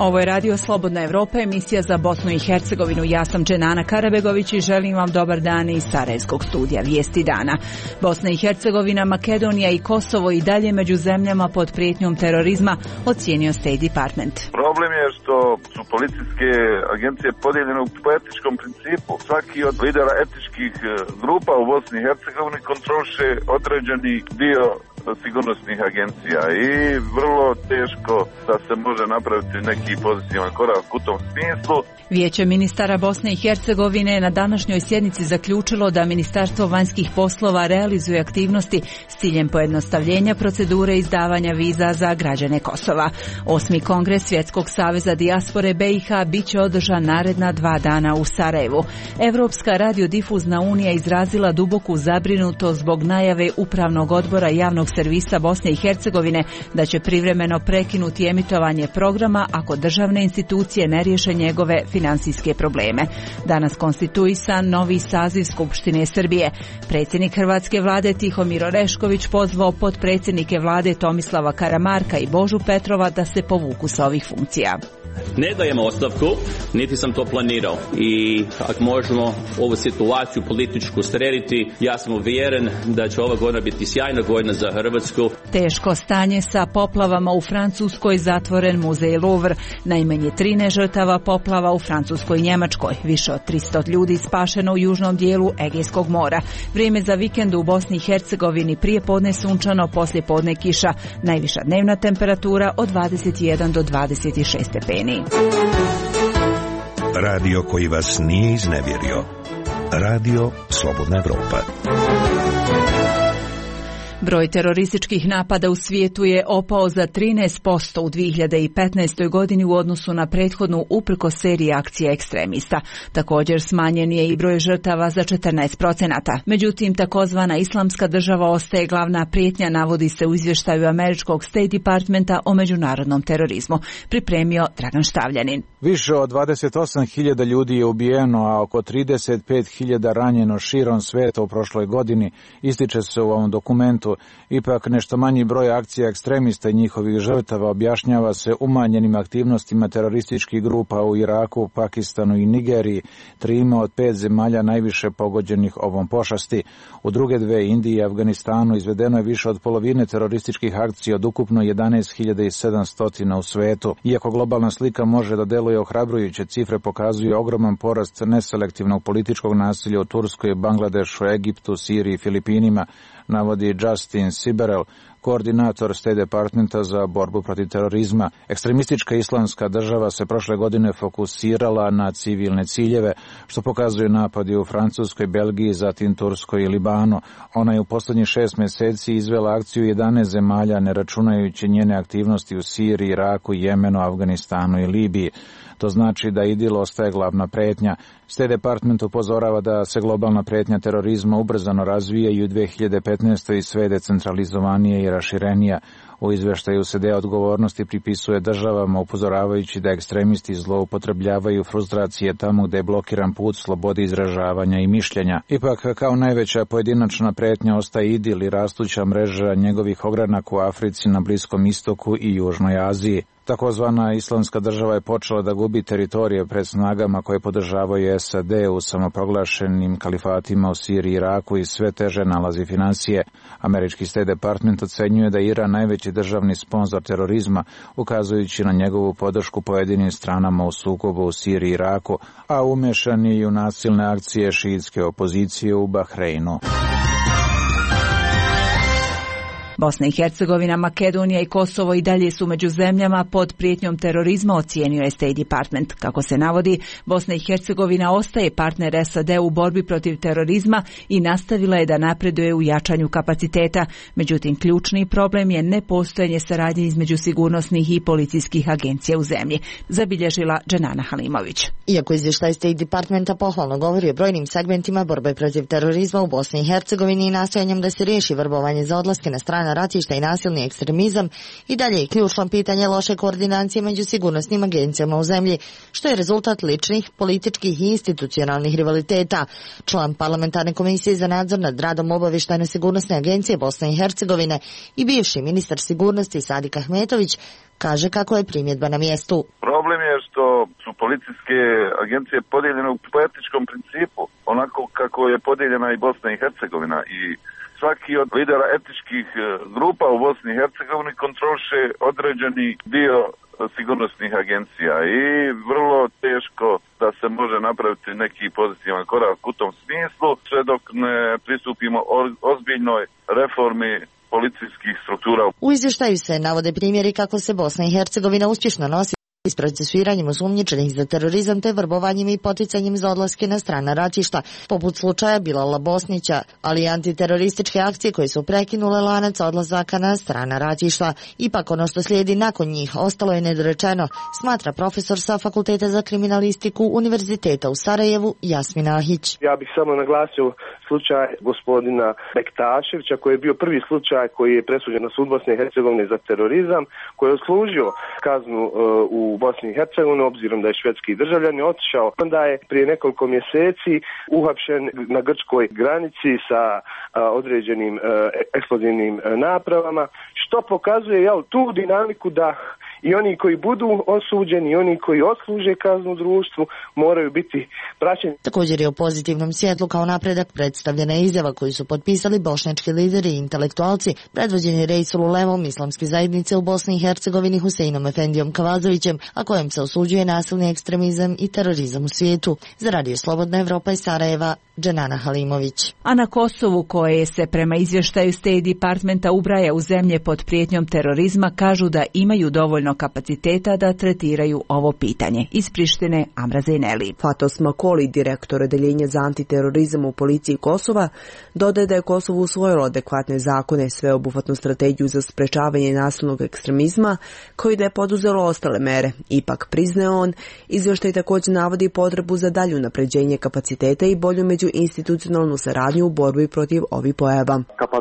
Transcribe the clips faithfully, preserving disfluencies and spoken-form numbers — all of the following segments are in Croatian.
Ovo je Radio Slobodna Evropa, emisija za Bosnu i Hercegovinu. Ja sam Dženana Karabegović i želim vam dobar dan iz Sarajevskog studija Vijesti dana. Bosna i Hercegovina, Makedonija i Kosovo i dalje među zemljama pod prijetnjom terorizma, ocijenio State Department. Problem je što su policijske agencije podijeljene po etičkom principu. Svaki od lidera etičkih grupa u Bosni i Hercegovini kontroliše određeni dio sigurnosnih agencija i vrlo teško da se može napraviti neki pozitivan korak u tom smislu. Vijeće ministara Bosne i Hercegovine na današnjoj sjednici zaključilo da Ministarstvo vanjskih poslova realizuje aktivnosti s ciljem pojednostavljenja procedure izdavanja viza za građane Kosova. Osmi kongres Svjetskog saveza dijaspore B i H bit će održan naredna dva dana u Sarajevu. Evropska radiodifuzna unija izrazila duboku zabrinutost zbog najave Upravnog odbora javnog servisa Bosne i Hercegovine da će privremeno prekinuti emitovanje programa ako državne institucije ne riješe njegove finansijske probleme. Danas konstituisan novi saziv Skupštine Srbije. Predsjednik hrvatske vlade Tihomir Orešković pozvao potpredsjednike vlade Tomislava Karamarka i Božu Petrova da se povuku sa ovih funkcija. Ne dajem ostavku, niti sam to planirao i ako možemo ovu situaciju političku srediti, ja sam uvjeren da će ova godina biti sjajna godina za Hrvatsku. Teško stanje sa poplavama u Francuskoj, zatvoren muzej Louvre. Najmanje trinaest žrtava poplava u Francuskoj i Njemačkoj. Više od tristo ljudi spašeno u južnom dijelu Egejskog mora. Vrijeme za vikend u Bosni i Hercegovini: prije podne sunčano, poslije podne kiša. Najviša dnevna temperatura od dvadeset jedan do dvadeset šest stepeni. Radio koji vas nije iznevjerio. Radio Slobodna Evropa. Broj terorističkih napada u svijetu je opao za trinaest posto u dvije hiljade petnaestoj godini u odnosu na prethodnu uprkos seriji akcija ekstremista. Također smanjen je i broj žrtava za četrnaest posto. Međutim, takozvana islamska država ostaje glavna prijetnja, navodi se u izvještaju američkog State Departmenta o međunarodnom terorizmu. Pripremio Dragan Štavljanin. Više od dvadeset osam hiljada ljudi je ubijeno, a oko trideset pet hiljada ranjeno širom svijeta u prošloj godini, ističe se u ovom dokumentu. Ipak nešto manji broj akcija ekstremista i njihovih žrtava objašnjava se umanjenim aktivnostima terorističkih grupa u Iraku, Pakistanu i Nigeriji, trima od pet zemalja najviše pogođenih ovom pošasti. U druge dve, Indiji i Afganistanu, izvedeno je više od polovine terorističkih akcija od ukupno jedanaest hiljada sedamsto u svetu. Iako globalna slika može da deluje ohrabrujuće, cifre pokazuju ogroman porast neselektivnog političkog nasilja u Turskoj, Bangladešu, Egiptu, Siriji i Filipinima, navodi Justin Siberel, koordinator State Departmenta za borbu protiv terorizma. Ekstremistička islamska država se prošle godine fokusirala na civilne ciljeve, što pokazuju napadi u Francuskoj, Belgiji, zatim Turskoj i Libanu. Ona je u posljednjih šest mjeseci izvela akciju jedanaest zemalja, ne računajući njene aktivnosti u Siriji, Iraku, Jemenu, Afganistanu i Libiji. To znači da IDIL ostaje glavna prijetnja. State Department upozorava da se globalna prijetnja terorizma ubrzano razvija i u dvije hiljade petnaestoj sve decentralizovanije i raširenija. U izvještaju se deo odgovornosti pripisuje državama, upozoravajući da ekstremisti zloupotrebljavaju frustracije tamo gdje je blokiran put slobodi izražavanja i mišljenja. Ipak, kao najveća pojedinačna prijetnja ostaje IDIL i rastuća mreža njegovih ogranaka u Africi, na Bliskom istoku i Južnoj Aziji. Takozvana islamska država je počela da gubi teritorije pred snagama koje podržavaju S A D u samoproglašenim kalifatima u Siriji i Iraku i sve teže nalazi financije. Američki State Department ocenjuje da je Iran najveći državni sponzor terorizma, ukazujući na njegovu podršku pojedinim stranama u sukobu u Siriji i Iraku, a umešan je i u nasilne akcije šiitske opozicije u Bahreinu. Bosna i Hercegovina, Makedonija i Kosovo i dalje su među zemljama pod prijetnjom terorizma, ocijenio je State Department. Kako se navodi, Bosna i Hercegovina ostaje partner S A D u borbi protiv terorizma i nastavila je da napreduje u jačanju kapaciteta. Međutim, ključni problem je nepostojanje saradnje između sigurnosnih i policijskih agencija u zemlji, zabilježila Dženana Halimović. Iako izvještaj State Departmenta pohvalno govori o brojnim segmentima borbe protiv terorizma u Bosni i Hercegovini i nastojanjem da se riješi vrbovanje za odlaske na strane strana ratišta i nasilni ekstremizam i dalje je ključno pitanje loše koordinacije među sigurnosnim agencijama u zemlji, što je rezultat ličnih, političkih i institucionalnih rivaliteta. Član parlamentarne komisije za nadzor nad radom obavještajno sigurnosne agencije Bosne i Hercegovine i bivši ministar sigurnosti Sadik Ahmetović kaže kako je primjedba na mjestu. Problem je što su policijske agencije podijeljene po etičkom principu, onako kako je podijeljena i Bosna i Hercegovina, i svaki od lidera etičkih grupa u Bosni i Hercegovini kontroliše određeni dio sigurnosnih agencija i vrlo teško da se može napraviti neki pozitivan korak u tom smislu, sve dok ne pristupimo ozbiljnoj reformi policijskih struktura. U izvještaju se navode primjeri kako se Bosna i Hercegovina uspješno nosi s procesuiranjem osumnjičenih za terorizam te vrbovanjem i poticanjem za odlaske na strana ratišta, poput slučaja Bilala Bosnića, ali i antiterorističke akcije koje su prekinule lanac odlazaka na strana ratišta. Ipak ono što slijedi nakon njih ostalo je nedorečeno, smatra profesor sa Fakulteta za kriminalistiku Univerziteta u Sarajevu Jasmin Ahić. Ja bih samo naglasio slučaj gospodina Bektaševića, koji je bio prvi slučaj koji je presuđen na sud Bosne i Hercegovine za terorizam, koji je odslužio kaznu uh, u Bosni i Hercegovini, obzirom da je švedski državljan, je otišao. Onda je prije nekoliko mjeseci uhapšen na grčkoj granici sa uh, određenim uh, eksplozivnim uh, napravama, što pokazuje jel, tu dinamiku da i oni koji budu osuđeni i oni koji odsluže kaznu u društvu moraju biti praćeni. Također je u pozitivnom svjetlu kao napredak predstavljena izjava koju su potpisali bošnjački lideri i intelektualci, predvođeni Reisul Ulemom islamske zajednice u Bosni i Hercegovini Huseinom Efendijom Kavazovićem, a kojem se osuđuje nasilni ekstremizam i terorizam u svijetu. Za Radio Slobodna Evropa iz Sarajeva, Dženana Halimović. A na Kosovu, koje se prema izvještaju State Departmenta ubraja u zemlje pod prijetnjom terorizma, kažu da imaju dovoljno kapaciteta da tretiraju ovo pitanje. Iz Prištine, Amra Zejneli. Fatos Makoli, direktor odeljenja za antiterorizam u policiji Kosova, dodaje da je Kosovo usvojilo adekvatne zakone, sveobuhvatnu strategiju za sprečavanje nasilnog ekstremizma, koji da je poduzelo ostale mere. Ipak, priznaje on, izvještaj također navodi potrebu za dalje unapređenje kapaciteta i bolju međuinstitucionalnu saradnju u borbi protiv ovih pojava.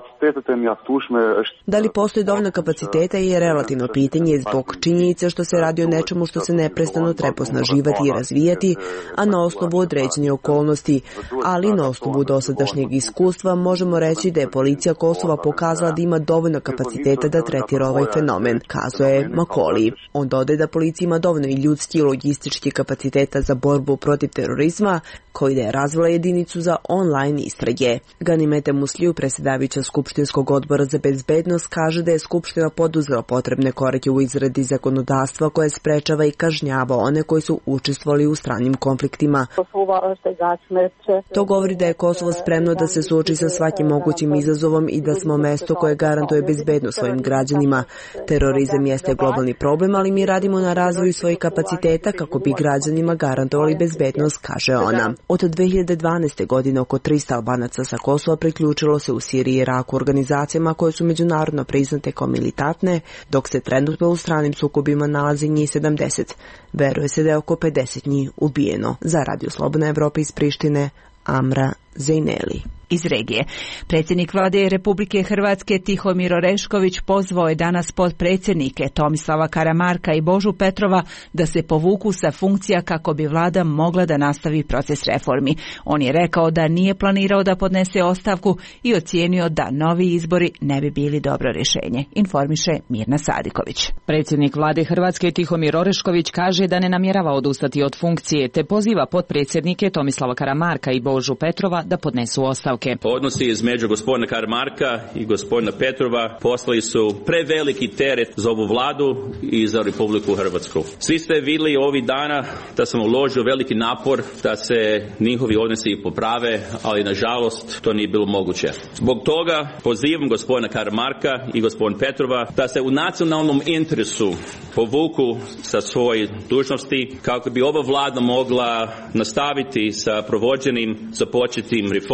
Da li postoji dovoljno kapaciteta je relativno pitanje zbog činjenice što se radi o nečemu što se neprestano treba osnaživati i razvijati, a na osnovu određenih okolnosti, ali na osnovu dosadašnjeg iskustva možemo reći da je policija Kosova pokazala da ima dovoljno kapaciteta da tretira ovaj fenomen, kazuje Makoli. On dodaje da policija ima dovoljno i ljudski i logistički kapaciteta za borbu protiv terorizma, koji da je razvila jedinicu za online istrage. Ganimete Musliju, predsjedavajuća Skupštinskog odbora za bezbednost, kaže da je Skupština poduzela potrebne korake u izradi zakonodavstva koje sprečava i kažnjava one koji su učestvovali u stranim konfliktima. To govori da je Kosovo spremno da se suoči sa svakim mogućim izazovom i da smo mesto koje garantuje bezbednost svojim građanima. Terorizam jeste globalni problem, ali mi radimo na razvoju svojih kapaciteta kako bi građanima garantovali bezbednost, kaže ona. Od dve hiljade dvanaeste. godine oko tristo Albanaca sa Kosova priključilo se u Siriji i Iraku organizacijama koje su međunarodno priznate kao militantne, dok se trenutno u stranim sukobima nalazi njih sedamdeset. Veruje se da je oko pedeset njih ubijeno. Za Radio Slobodna Evropa iz Prištine, Amra Zejneli. Iz regije. Predsjednik Vlade Republike Hrvatske Tihomir Orešković pozvao je danas potpredsjednike Tomislava Karamarka i Božu Petrova da se povuku sa funkcija kako bi vlada mogla da nastavi proces reformi. On je rekao da nije planirao da podnese ostavku i ocijenio da novi izbori ne bi bili dobro rješenje, informiše Mirna Sadiković. Predsjednik Vlade Hrvatske Tihomir Orešković kaže da ne namjerava odustati od funkcije, te poziva potpredsjednike Tomislava Karamarka i Božu Petrova da podnesu ostavku. Odnosi između gospodina Karamarka i gospodina Petrova poslali su preveliki teret za ovu vladu i za Republiku Hrvatsku. Svi ste vidjeli ovih dana da sam uložio veliki napor da se njihovi odnosi poprave, ali nažalost to nije bilo moguće. Zbog toga pozivam gospodina Karamarka i gospodina Petrova da se u nacionalnom interesu povuku sa svoje dužnosti kako bi ova vlada mogla nastaviti sa provođenim započetim reformi,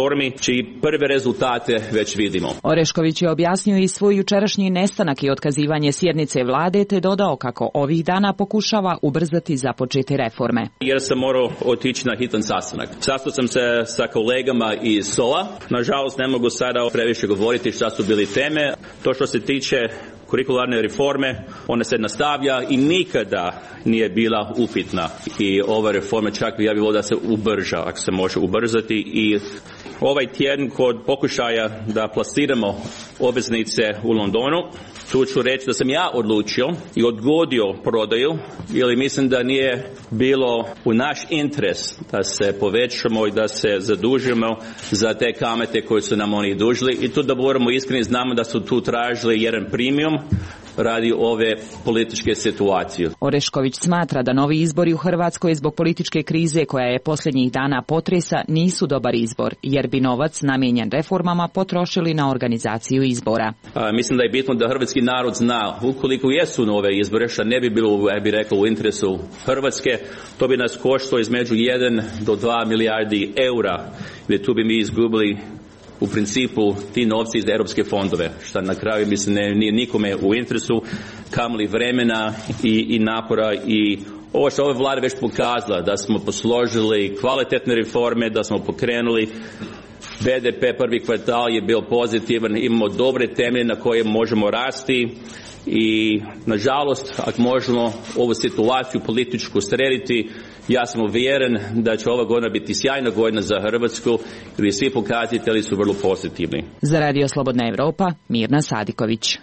čiji prve rezultate već vidimo. Orešković je objasnio i svoj jučerašnji nestanak i otkazivanje sjednice vlade, te dodao kako ovih dana pokušava ubrzati započete reforme. Jer sam morao otići na hitan sastanak. Sastao sam se sa kolegama iz S O A. Nažalost, ne mogu sada previše govoriti šta su bili teme. To što se tiče kurikularne reforme, ona se nastavlja i nikada nije bila upitna. I ova reforma čak bi ja bilo da se ubrza, ako se može ubrzati. I ovaj tjedan kod pokušaja da plasiramo obveznice u Londonu, tu ću reći da sam ja odlučio i odgodio prodaju, jer mislim da nije bilo u naš interes da se povećamo i da se zadužimo za te kamate koje su nam oni dužili. I tu da budemo iskreni, znamo da su tu tražili jedan premium radi ove političke situacije. Orešković smatra da novi izbori u Hrvatskoj zbog političke krize koja je posljednjih dana potresa nisu dobar izbor, jer bi novac namijenjen reformama potrošili na organizaciju izbora. A, mislim da je bitno da hrvatski narod zna, ukoliko jesu nove izbore, što ne bi bilo, ja bih rekao, u interesu Hrvatske, to bi nas koštalo između jedan do dva milijardi eura, gdje tu bi mi izgubili u principu ti novci iz europske fondove, što na kraju mislim ne, nije nikome u interesu, kamoli vremena i, i napora. I ovo što ova vlada već pokazala, da smo posložili kvalitetne reforme, da smo pokrenuli B D P, prvi kvartal je bio pozitivan, imamo dobre temelje na koje možemo rasti i nažalost ako možemo ovu situaciju političku srediti, ja sam uvjeren da će ova godina biti sjajna godina za Hrvatsku jer svi pokazatelji su vrlo pozitivni. Za Radio Slobodna Evropa, Mirna Sadiković.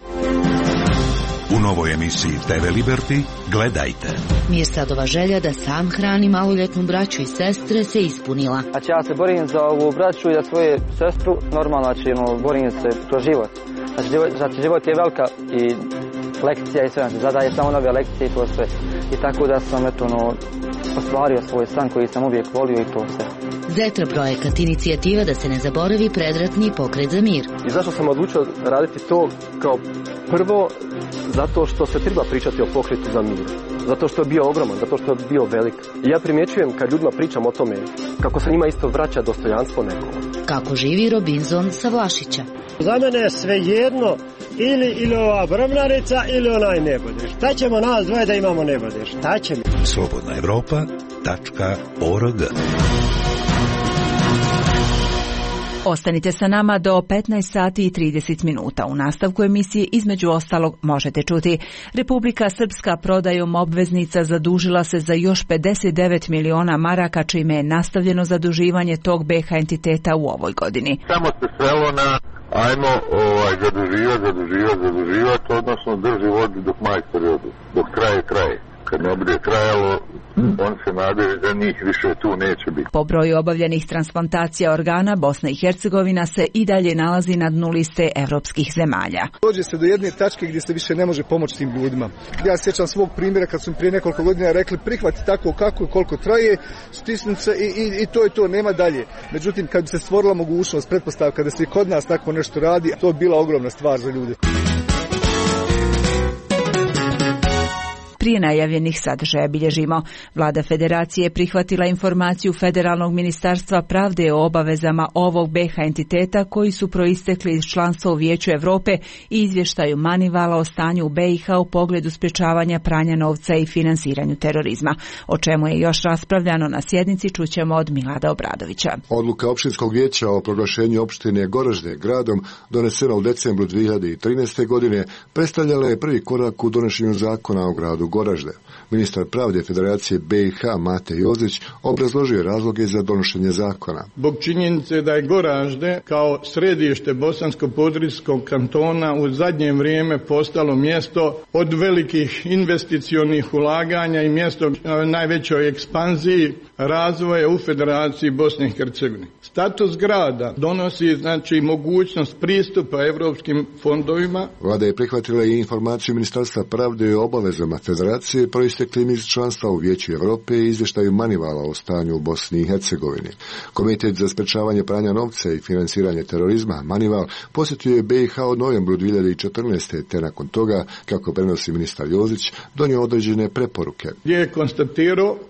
U novoj emisiji T V Liberty gledajte. Mirsadova želja da sam hrani maloljetnu braću i sestre se ispunila. Znači ja se borim za ovu braću i za svoju sestru, normalno znači no, borim se pro život. Znači život, znači život je velika i lekcija i sve, znači zadaje samo nove lekcije i to sve. I tako da sam eto no, ostvario svoj san koji sam uvijek volio i to sve. Zetra projekat inicijativa da se ne zaboravi predratni pokret za mir. I zašto sam odlučio raditi to kao prvo? Zato što se treba pričati o pokretu za mir. Zato što je bio ogroman, zato što je bio velik. I ja primjećujem kad ljudima pričam o tome kako se njima isto vraća dostojanstvo nekog. Kako živi Robinzon sa Vlašića. Za mene je sve jedno, ili, ili ova Brmnarica ili onaj Nebodeš. Šta ćemo nas dvoje da imamo Nebodeš? Šta ćemo? Slobodna Evropa tačka org. Ostanite sa nama do petnaest sati i trideset minuta. U nastavku emisije između ostalog možete čuti: Republika Srpska prodajom obveznica zadužila se za još pedeset devet miliona maraka, čime je nastavljeno zaduživanje tog B H entiteta u ovoj godini. Samo se svelo na ajmo ovaj, zaduživati, zaduživati, zaduživati, odnosno drži vodi dok majstor odu, dok traje, traje. Kad ne bude trajalo, on se nadaju da njih više tu neće biti. Po broju obavljenih transplantacija organa, Bosna i Hercegovina se i dalje nalazi na dnu liste evropskih zemalja. Dođe se do jedne tačke gdje se više ne može pomoći tim ljudima. Ja sjećam svog primjera kad su prije nekoliko godina rekli prihvati tako kako i koliko traje, stisnuti se i, i, i to je to, nema dalje. Međutim, kad bi se stvorila mogućnost, pretpostavka da se i kod nas tako nešto radi, to bi bila ogromna stvar za ljude. Prije najavljenih sadržaja bilježimo. Vlada Federacije je prihvatila informaciju Federalnog ministarstva pravde o obavezama ovog B H entiteta koji su proistekli iz članstva u Vijeću Europe i izvještaju Manivala o stanju u B i H u pogledu sprečavanja pranja novca i finansiranju terorizma. O čemu je još raspravljano na sjednici čućemo od Milada Obradovića. Odluka opštinskog vijeća o proglašenju opštine Goražde gradom donesena u decembru dvije hiljade trinaeste. godine predstavljala je prvi korak u donošenju zakona o gradu Goražde. Ministar pravde Federacije B i H Mate Jozić obrazložio razloge za donošenje zakona. Zbog činjenice da je Goražde kao središte Bosansko-Podrinjskog kantona u zadnje vrijeme postalo mjesto od velikih investicionih ulaganja i mjesto najvećoj ekspanziji razvoja u Federaciji Bosne i Hercegovine. Status grada donosi znači mogućnost pristupa evropskim fondovima. Vlada je prihvatila i informaciju Ministarstva pravde o obavezama Federacije proisteklim iz članstva u Vijeću Europe i izvještaju Manivala o stanju u Bosni i Hercegovini. Komitet za sprečavanje pranja novca i finansiranje terorizma Manival posjetio je B i H od novembru dvije hiljade četrnaeste. te nakon toga, kako prenosi ministar Jozić, donio određene preporuke. Gdje je konstatirao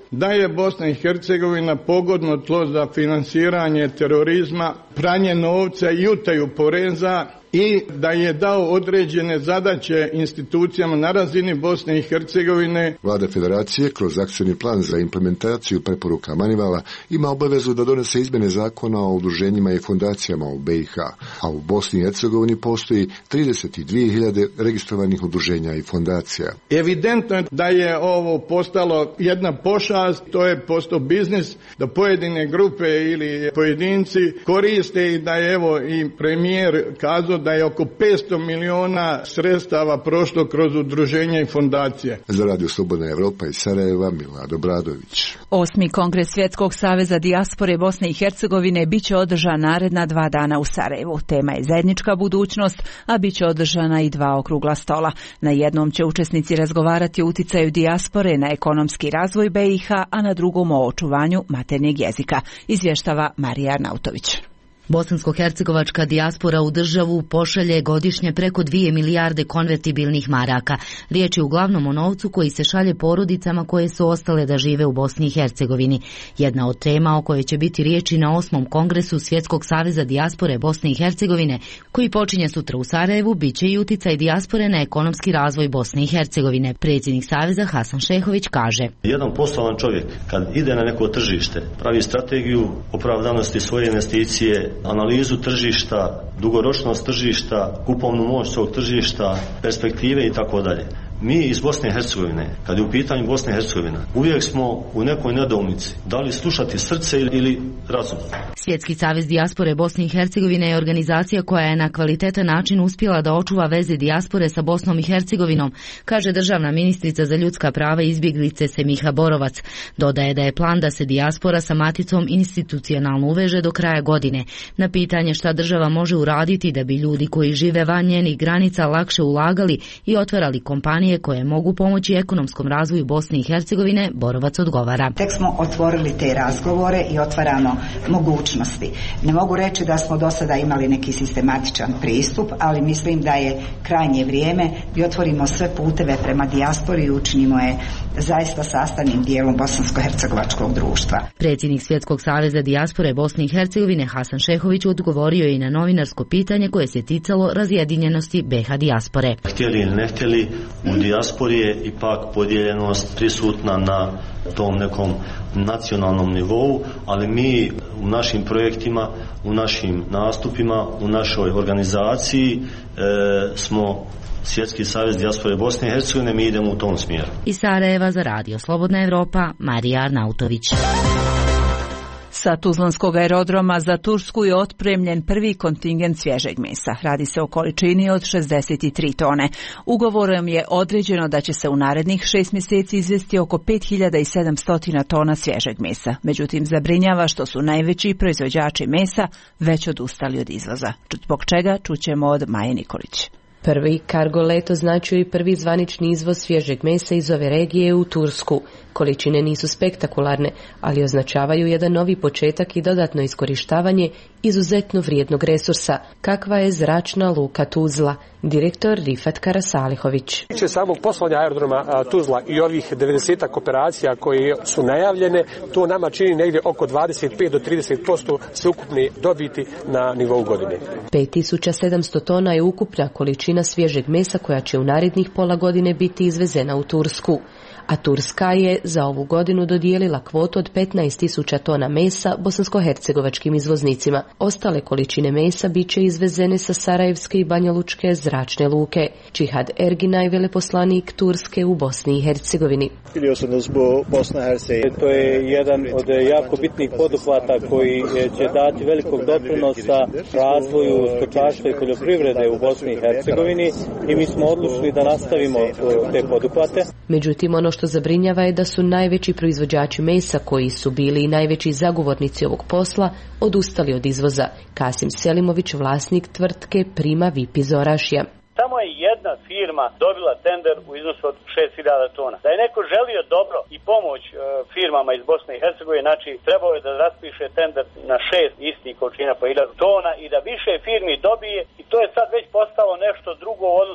da je Bosna i Hercegovina pogodno tlo za finansiranje terorizma, pranje novca i utaju poreza i da je dao određene zadaće institucijama na razini Bosne i Hercegovine. Vlada Federacije kroz akcijni plan za implementaciju preporuka Manivala ima obavezu da donese izmjene zakona o udruženjima i fondacijama u B i H, a u Bosni i Hercegovini postoji trideset dvije hiljade registrovanih udruženja i fondacija. Evidentno je da je ovo postalo jedna pošast, to je postao biznis, da pojedine grupe ili pojedinci koriste i da je evo i premijer kazao da je oko petsto miliona sredstava prošlo kroz udruženja i fondacije. Za Radio Slobodna Evropa iz Sarajeva, Milad Obradović. Osmi kongres Svjetskog saveza dijaspore Bosne i Hercegovine biće održan naredna dva dana u Sarajevu. Tema je zajednička budućnost, a biće održana i dva okrugla stola. Na jednom će učesnici razgovarati o uticaju dijaspore na ekonomski razvoj B i H, a na drugom o očuvanju maternjeg jezika, izvještava Marija Arnautović. Bosansko-hercegovačka dijaspora u državu pošalje godišnje preko dvije milijarde konvertibilnih maraka. Riječ je uglavnom o novcu koji se šalje porodicama koje su ostale da žive u Bosni i Hercegovini. Jedna od tema o kojoj će biti riječi na osmom kongresu Svjetskog saveza dijaspore Bosne i Hercegovine, koji počinje sutra u Sarajevu, bit će i uticaj dijaspore na ekonomski razvoj Bosne i Hercegovine. Predsjednik saveza Hasan Šehović kaže: Jedan poslovan čovjek kad ide na neko tržište, pravi strategiju opravdanosti svoje investicije, analizu tržišta, dugoročnost tržišta, kupovnu moć svog tržišta, perspektive i tako dalje. Mi iz Bosne i Hercegovine, kad je u pitanju Bosne i Hercegovina, uvijek smo u nekoj nedoumici, da li slušati srce ili razum. Svjetski savez dijaspore Bosne i Hercegovine je organizacija koja je na kvalitetan način uspjela da očuva veze dijaspore sa Bosnom i Hercegovinom, kaže državna ministrica za ljudska prava i izbjeglice Semiha Borovac. Dodaje da je plan da se dijaspora sa maticom institucionalno uveže do kraja godine. Na pitanje šta država može uraditi da bi ljudi koji žive van njenih granica lakše ulagali i otvarali kompanije koje mogu pomoći ekonomskom razvoju Bosne i Hercegovine, Borovac odgovara: Tek smo otvorili te razgovore i otvaramo mogućnosti. Ne mogu reći da smo do sada imali neki sistematičan pristup, ali mislim da je krajnje vrijeme da otvorimo sve puteve prema dijaspori i učinimo je zaista sastavnim dijelom bosansko-hercegovačkog društva. Predsjednik Svjetskog saveza dijaspore Bosne i Hercegovine Hasan Šehović odgovorio je i na novinarsko pitanje koje se ticalo razjedinjenosti B i H dijaspore. Htjeli ili ne htjeli, u dijaspori je ipak podijeljenost prisutna na tom nekom nacionalnom nivou, ali mi u našim projektima, u našim nastupima, u našoj organizaciji e, smo Svjetski savez dijaspore Bosne i Hercegovine, mi idemo u tom smjeru. Iz Sarajeva za Radio Slobodna Evropa, Marija Arnautović. Sa Tuzlanskog aerodroma za Tursku je otpremljen prvi kontingent svježeg mesa. Radi se o količini od šezdeset tri tone. Ugovorom je određeno da će se u narednih šest mjeseci izvesti oko pet hiljada sedamsto tona svježeg mesa. Međutim, zabrinjava što su najveći proizvođači mesa već odustali od izvoza. Zbog čega čućemo od Maje Nikolić. Prvi kargo let označuje i prvi zvanični izvoz svježeg mesa iz ove regije u Tursku. Količine nisu spektakularne, ali označavaju jedan novi početak i dodatno iskorištavanje izuzetno vrijednog resursa, kakva je zračna luka Tuzla. Direktor Rifat Karasalihović. Tiče samog poslovanja aerodroma Tuzla i ovih devedesetak operacija koje su najavljene, to nama čini negdje oko dvadeset pet do trideset posto sveukupne dobiti na nivou godine. pet tisuća sedamsto tona je ukupna količina svježeg mesa koja će u narednih pola godine biti izvezena u Tursku. A Turska je za ovu godinu dodijelila kvotu od petnaest tisuća tona mesa bosansko-hercegovačkim izvoznicima. Ostale količine mesa bit će izvezene sa Sarajevske i Banjalučke zračne luke. Džihad Erginaj, veleposlanik Turske u Bosni i Hercegovini. To je jedan od jako bitnih poduhvata koji će dati velikog doprinosa razvoju stočarstva i poljoprivrede u Bosni i Hercegovini i mi smo odlučili da nastavimo te poduhvate. Međutim, ono što zabrinjava je da su najveći proizvođači mesa, koji su bili i najveći zagovornici ovog posla, odustali od izvoza. Kasim Selimović, vlasnik tvrtke Prima Vip iz Orašja. Samo je jedna firma dobila tender u iznosu od šest hiljada tona. Da je neko želio dobro i pomoć e, firmama iz Bosne i Hercegovine, znači trebao je da raspiše tender na šest istih količina po hiljadu tona i da više firmi dobije, i to je sad već postalo nešto drugo u odnosu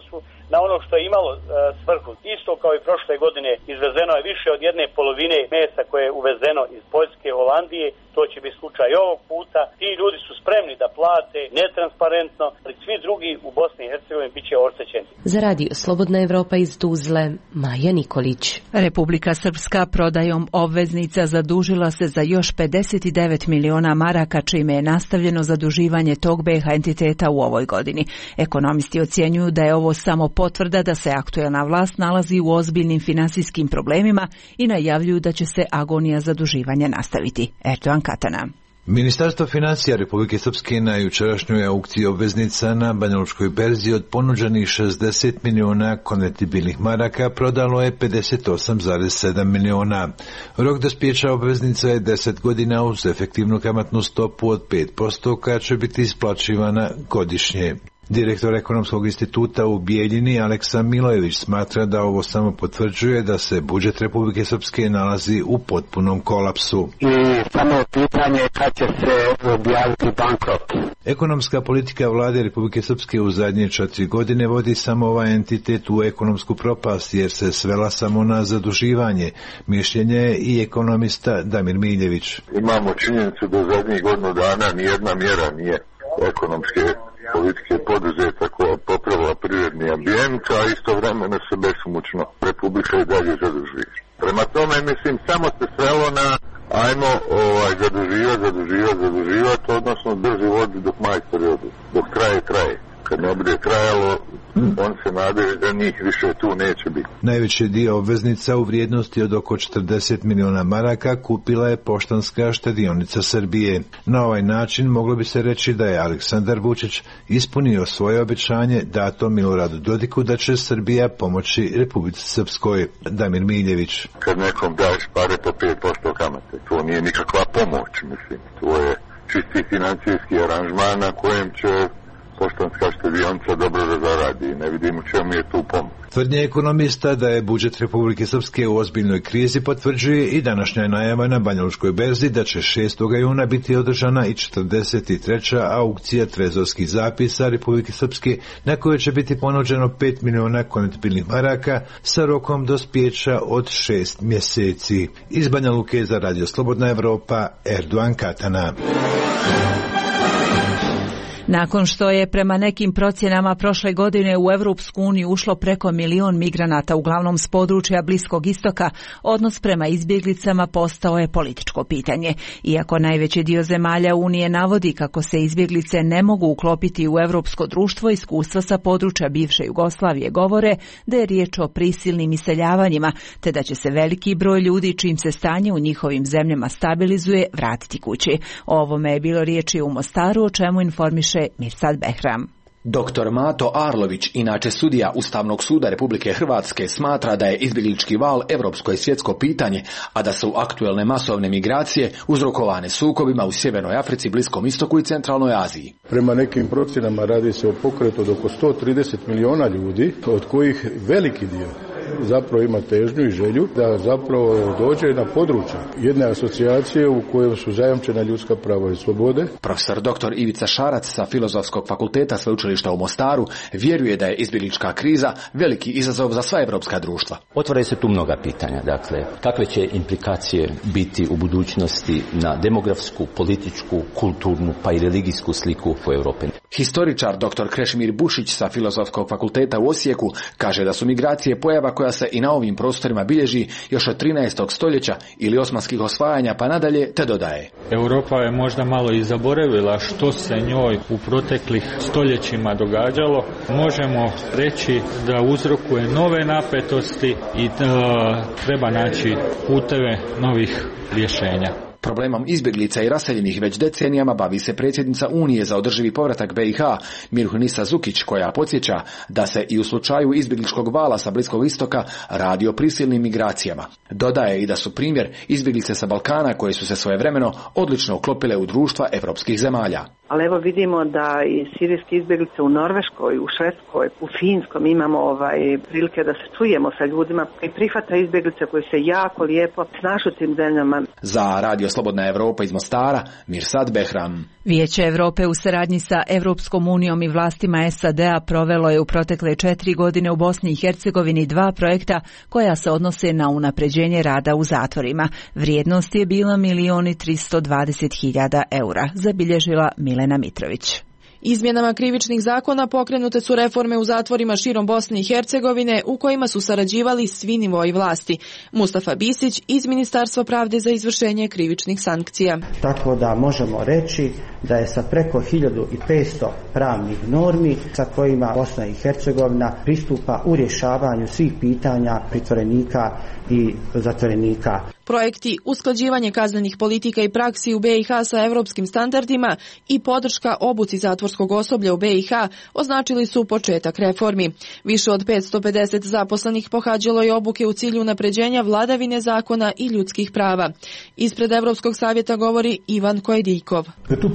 na ono što je imalo e, svrhu. Isto kao i prošle godine izvezeno je više od jedne polovine mesa koje je uvezeno iz Poljske, Holandije. To će biti slučaj ovog puta. Ti ljudi su spremni da plate netransparentno, ali svi drugi u Bosni i Hercegovini bit će oštećeni. Za radio Slobodna Evropa iz Tuzle, Maja Nikolić. Republika Srpska prodajom obveznica zadužila se za još pedeset devet miliona maraka, čime je nastavljeno zaduživanje tog B iH entiteta u ovoj godini. Ekonomisti ocjenjuju da je ovo samo potvrda da se aktuelna vlast nalazi u ozbiljnim finansijskim problemima i najavljuju da će se agonija zaduživanja nastaviti. Erdogan Katana. Ministarstvo financija Republike Srpske na jučerašnjoj aukciji obveznica na Banjalučkoj berzi od ponuđenih šezdeset miliona konvertibilnih maraka prodalo je pedeset osam zarez sedam miliona. Rok dospijeća obveznica je deset godina uz efektivnu kamatnu stopu od pet posto koja će biti isplaćivana godišnje. Direktor Ekonomskog instituta u Bijeljini Aleksa Milojević smatra da ovo samo potvrđuje da se budžet Republike Srpske nalazi u potpunom kolapsu. I samo pitanje kad će se objaviti bankrot. Ekonomska politika vlade Republike Srpske u zadnje četiri godine vodi samo ovaj entitet u ekonomsku propast jer se svela samo na zaduživanje. Mišljenje je i ekonomista Damir Miljević. Imamo činjenicu da zadnjih godinu dana nijedna mjera nije ekonomske politike poduzeta koja popravila privredni ambijent, a istovremeno se besumučno Republika i dalje zadužuje. Prema tome, mislim, samo se svelo na ajmo ovaj, zaduživati, zaduživati, zaduživati, odnosno drži vodi dok majstori odu. Dok traje, traje. Kad ne bude trajalo, on se nadaju da njih više tu neće biti. Najveći dio obveznica u vrijednosti od oko četrdeset miliona maraka kupila je Poštanska štedionica Srbije. Na ovaj način moglo bi se reći da je Aleksandar Vučić ispunio svoje obećanje dato Miloradu Dodiku da će Srbija pomoći Republici Srpskoj. Damir Miljević. Kad nekom daješ pare po pet posto kamate, to nije nikakva pomoć, mislim. To je čisti financijski aranžman na kojem će Poštanska štedionica dobro da zaradi. Ne vidim u čemu je tu pomoć. Tvrdnje ekonomista da je budžet Republike Srpske u ozbiljnoj krizi potvrđuje i današnja najava na Banjalučkoj berzi da će šestog juna biti održana i četrdeset treća aukcija trezorskih zapisa Republike Srpske na kojoj će biti ponuđeno pet miliona konvertibilnih maraka sa rokom dospijeća od šest mjeseci. Iz Banja Luke za radio Slobodna Evropa, Erdogan Katana. Nakon što je prema nekim procjenama prošle godine u Evropsku uniju ušlo preko milion migranata, uglavnom s područja Bliskog istoka, odnos prema izbjeglicama postao je političko pitanje. Iako najveći dio zemalja Unije navodi kako se izbjeglice ne mogu uklopiti u evropsko društvo, iskustva sa područja bivše Jugoslavije govore da je riječ o prisilnim iseljavanjima, te da će se veliki broj ljudi čim se stanje u njihovim zemljama stabilizuje vratiti kući. O ovome je bilo riječi u Mostaru, o čemu informiše Mirsad Behram. Doktor Mato Arlović, inače sudija Ustavnog suda Republike Hrvatske, smatra da je izbjeglički val europsko i svjetsko pitanje, a da su aktuelne masovne migracije uzrokovane sukobima u Sjevernoj Africi, Bliskom istoku i Centralnoj Aziji. Prema nekim procjenama radi se o pokretu od oko sto trideset miliona ljudi, od kojih veliki dio zapravo ima težnju i želju da zapravo dođe na područje jedne asocijacije u kojoj su zajamčena ljudska prava i slobode. Profesor doktor Ivica Šarac sa Filozofskog fakulteta Sveučilišta u Mostaru vjeruje da je izbjeglička kriza veliki izazov za sva evropska društva. Otvaraju se tu mnoga pitanja, dakle, kakve će implikacije biti u budućnosti na demografsku, političku, kulturnu pa i religijsku sliku u Europi. Historičar doktor Krešimir Bušić sa Filozofskog fakulteta u Osijeku kaže da su migracije pojava koja se i na ovim prostorima bilježi još od trinaestog stoljeća ili osmanskih osvajanja pa nadalje, te dodaje. Europa je možda malo i zaboravila što se njoj u proteklih stoljećima događalo. Možemo reći da uzrokuje nove napetosti i da treba naći puteve novih rješenja. Problemom izbjeglica i raseljenih već decenijama bavi se predsjednica Unije za održivi povratak B iH, Mirhunisa Zukić, koja podsjeća da se i u slučaju izbjegličkog vala sa Bliskog istoka radi o prisilnim migracijama. Dodaje i da su primjer izbjeglice sa Balkana koje su se svojevremeno odlično uklopile u društva evropskih zemalja. ali evo vidimo da i sirijske izbjeglice u Norveškoj, u Švedskoj, u Finskom imamo ovaj prilike da se čujemo sa ljudima i prihvata izbjeglice koji se jako lijepo snašu tim zemljama. Za Radio Slobodna Evropa iz Mostara, Mirsad Behram. Vijeće Europe u saradnji sa Europskom unijom i vlastima S A D-a provelo je u protekle četiri godine u Bosni i Hercegovini dva projekta koja se odnose na unapređenje rada u zatvorima. Vrijednost je bila milion i tristo dvadeset hiljada eura, zabilježila Milena Mitrović. Izmjenama krivičnih zakona pokrenute su reforme u zatvorima širom Bosne i Hercegovine u kojima su sarađivali svi nivoji vlasti. Mustafa Bisić iz Ministarstva pravde za izvršenje krivičnih sankcija. Tako da možemo reći da je sa preko hiljadu petsto pravnih normi sa kojima Bosna i Hercegovina pristupa u rješavanju svih pitanja pritvorenika i zatvorenika. Projekti usklađivanje kaznenih politika i praksi u B i H sa europskim standardima i podrška obuci zatvorskog osoblja u B i H označili su početak reformi. Više od petsto pedeset zaposlenih pohađalo je obuke u cilju unapređenja vladavine zakona i ljudskih prava. Ispred Europskog savjeta govori Ivan Kojedikov.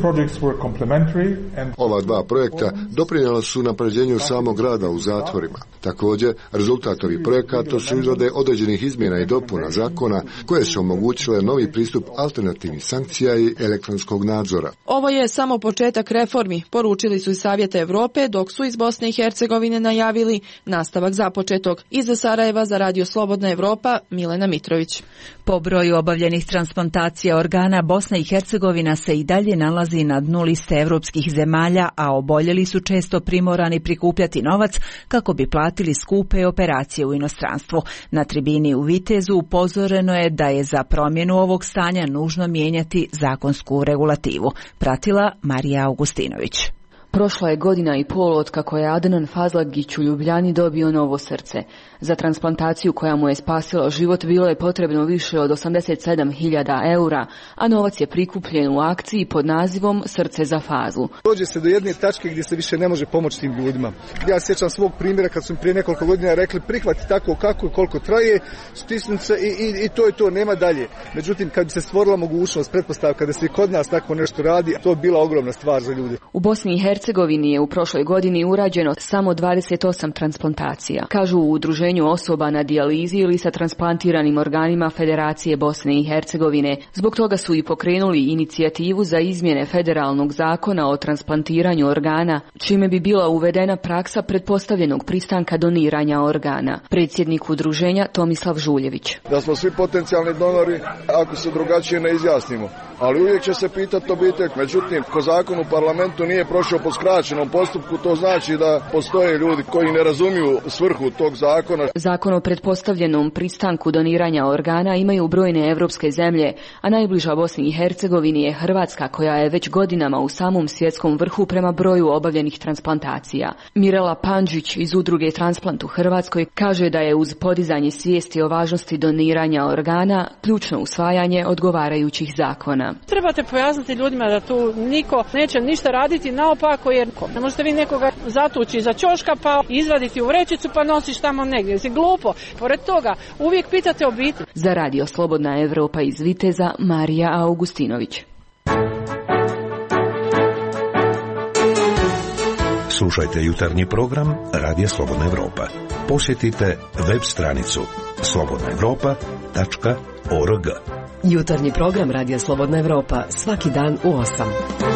Ova dva projekta doprinijela su napređenju samog rada u zatvorima. Također, rezultat ovih projekata su izrade određenih izmjena i dopuna zakona koje su omogućile novi pristup alternativnih sankcija i elektronskog nadzora. Ovo je samo početak reformi, poručili su iz Savjeta Europe, dok su iz Bosne i Hercegovine najavili nastavak započetog. Iza Sarajeva za Radio Slobodna Evropa, Milena Mitrović. Po broju obavljenih transplantacija organa, Bosna i Hercegovina se i dalje nalazi na dnu liste evropskih zemalja, a oboljeli su često primorani prikupljati novac kako bi platili skupe operacije u inostranstvu. Na tribini u Vitezu upozoreno je da je za promjenu ovog stanja nužno mijenjati zakonsku regulativu. Pratila Marija Augustinović. Prošla je godina i pol od kako je Adnan Fazlagić u Ljubljani dobio novo srce. Za transplantaciju koja mu je spasila život bilo je potrebno više od osamdeset sedam hiljada eura, a novac je prikupljen u akciji pod nazivom Srce za Fazlu. Dođe se do jedne tačke gdje se više ne može pomoći tim ljudima. Ja sjećam svog primjera kad su prije nekoliko godina rekli prihvati tako kako i koliko traje, stisnuti se i, i, i to je to, nema dalje. Međutim, kad bi se stvorila mogućnost, pretpostavka da se i kod nas tako nešto radi, to je bila ogromna stvar za ljude. U Bosni i Hercegovini je u prošloj godini urađeno samo dvadeset osam transplantacija, kažu u udruženju osoba na dijalizi ili sa transplantiranim organima Federacije Bosne i Hercegovine. Zbog toga su i pokrenuli inicijativu za izmjene federalnog zakona o transplantiranju organa, čime bi bila uvedena praksa pretpostavljenog pristanka doniranja organa. Predsjednik udruženja Tomislav Žuljević. Da smo svi potencijalni donori ako se drugačije ne izjasnimo. Ali uvijek će se pitati obitelj. Međutim, ko zakon u parlamentu nije prošao po skraćenom postupku, to znači da postoje ljudi koji ne razumiju svrhu tog zakona. Zakon o pretpostavljenom pristanku doniranja organa imaju brojne evropske zemlje, a najbliža Bosni i Hercegovini je Hrvatska, koja je već godinama u samom svjetskom vrhu prema broju obavljenih transplantacija. Mirela Pandžić iz udruge Transplant u Hrvatskoj kaže da je uz podizanje svijesti o važnosti doniranja organa ključno usvajanje odgovarajućih zakona. Trebate pojasniti ljudima da tu niko neće ništa raditi naopako, jer ne možete vi nekoga zatući za ćoška pa izvaditi u vrećicu pa nosiš tamo negdje. Je glupo. Pored toga, uvijek pitate obitelj. Za Radio Slobodna Evropa iz Viteza, Marija Augustinović. Slušajte jutarnji program Radija Slobodna Evropa. Posjetite web stranicu slobodna evropa tačka org. Jutarnji program Radija Slobodna Evropa svaki dan u osam.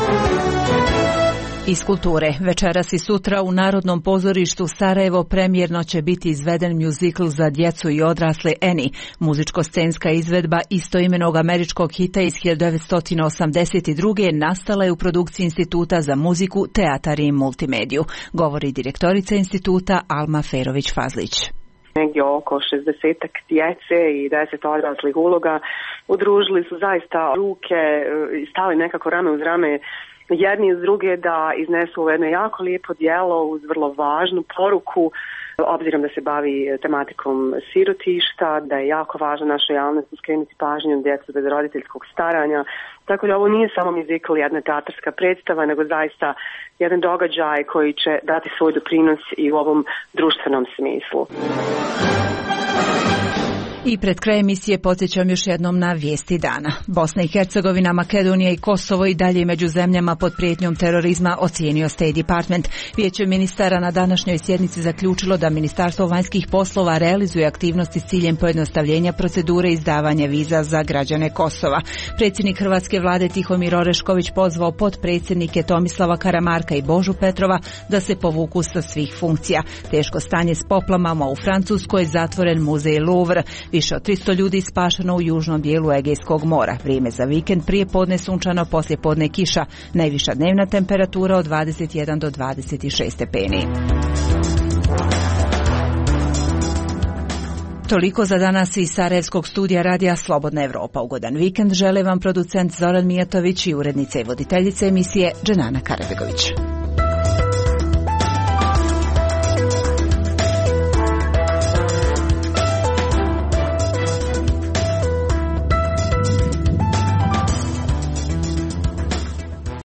Iz kulture. Večeras i sutra u Narodnom pozorištu Sarajevo premijerno će biti izveden mjuzikl za djecu i odrasle Annie. Muzičko-scenska izvedba istoimenog američkog hita iz hiljadu devetsto osamdeset druge nastala je u produkciji Instituta za muziku, teatar i multimediju, govori direktorica instituta Alma Ferović-Fazlić. Negdje oko šezdesetak djece i deset odraslih uloga udružili su zaista ruke i stali nekako rame uz rame jedni uz druge da iznesu jedno jako lijepo djelo uz vrlo važnu poruku, obzirom da se bavi tematikom sirotišta, da je jako važno našoj javnosti skrenuti pažnju na djecu bez roditeljskog staranja. Tako da ovo nije samo muzikal, jedna teatarska predstava, nego zaista jedan događaj koji će dati svoj doprinos i u ovom društvenom smislu. I pred kraj emisije podsjećam još jednom na vijesti dana. Bosna i Hercegovina, Makedonija i Kosovo i dalje među zemljama pod prijetnjom terorizma, ocijenio State Department. Vijeće ministara na današnjoj sjednici zaključilo da Ministarstvo vanjskih poslova realizuje aktivnosti s ciljem pojednostavljenja procedure izdavanja viza za građane Kosova. Predsjednik hrvatske vlade Tihomir Orešković pozvao potpredsjednike Tomislava Karamarka i Božu Petrova da se povuku sa svih funkcija. Teško stanje s poplavama u Francuskoj, zatvoren muzej Louvre. Više od tristo ljudi spašeno u južnom dijelu Egejskog mora. Vrijeme za vikend, prije podne sunčano, poslije podne kiša. Najviša dnevna temperatura od dvadeset jedan do dvadeset šest stepeni. Toliko za danas iz Sarajevskog studija radija Slobodna Evropa. Ugodan vikend žele vam producent Zoran Mijatović i urednica i voditeljica emisije Dženana Karabegović.